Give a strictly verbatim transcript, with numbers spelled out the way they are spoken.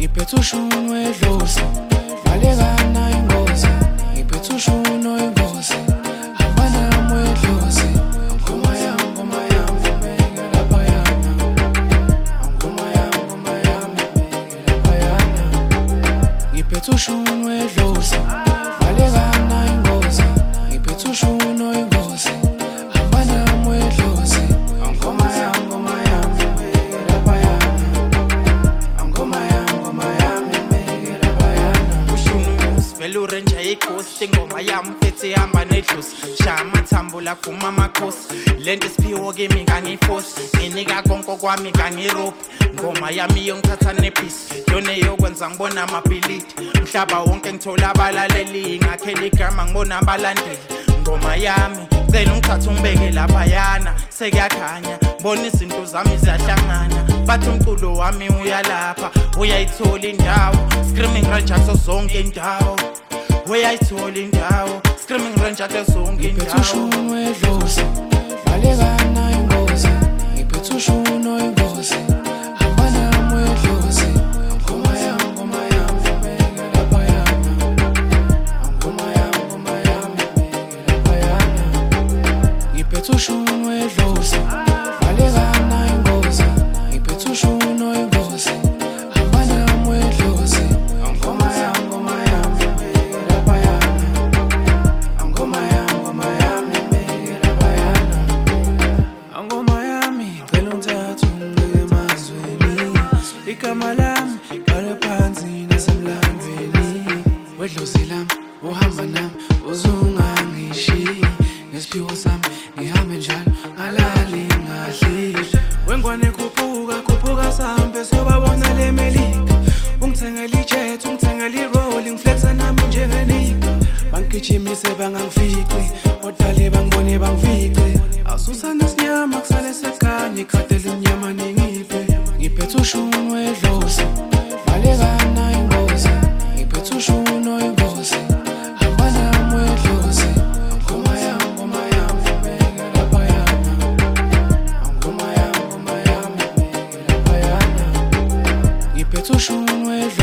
ngiphethe ushunqu edlozi balekana ingozi ngiphethe ushunqu ingozi hamba nami edlozi ngoma yami ngoma yami meke lapha yana ngoma yami ngoma yami meke lapha yana ngiphethe ushunqu edlozi balekana ingozi ngiphethe ushunqu ingozi hamba nami edlozi ngoma yami ngoma yami meke lapha yana Velure nje ikosi ngoma yami mfethe ihamba nedlozi shaya amathambo la kuma amakhosi lento siphiwo kimi ngangiforce nginika konke kwami ngangirobhi ngoma yami yongithatha nepeace yona yokwenza ngibona amabhilidi umhlaba wonke ngithola abalaleli ngakhela igama ngibona abalandeli ngoma yami cela ungithathe ungibeke lapha yana sekuyakhanya bona izinto zami ziyahlangana bathi umculo wami uyalapha uyayithola indawo screaming ranger zonke indawo uyayithola indawo screaming ranger zonke indawo ngiphethe ushunqu edlozi balekana ingozi ngiphethe ushunqu ingozi hamba nami edlozi ngoma yami ngoma yami meke lapha yana ngoma yami ngoma yami meke lapha yana ngiphethe ushunqu edlozi balekana ingozi ngiphethe ushunqu ingozi hamba nami edlozi ngoma yami ngoma yami meke lapha yana ngoma yami ngoma yami meke lapha yana ngoma yami ngicela ungithathe ungibeke emazweni igama lami bhala phansi nasemlandweni wedlozi lami uhamba nami uzungangishiyi nesiphiwo sami ngihambe njalo ngalali ngadlile wengwane khuphuka khuphuka sambe siyobabona le melika ungithengela ijet ungithengela iroli ngiflexa nami njengenika bangigijimise bangangifici odale bangibone bangifice asusana sinyama kusale sekanye ikhathele inyama ningiphe ngiphethe ushunqu edlozi balekana ingozi ngiphethe ushunqu ingozi hamba nami edlozi ngoma yami ngoma yami meke lapha yana ngoma yami ngoma yami meke lapha yana ngiphethe ushunqu edlozi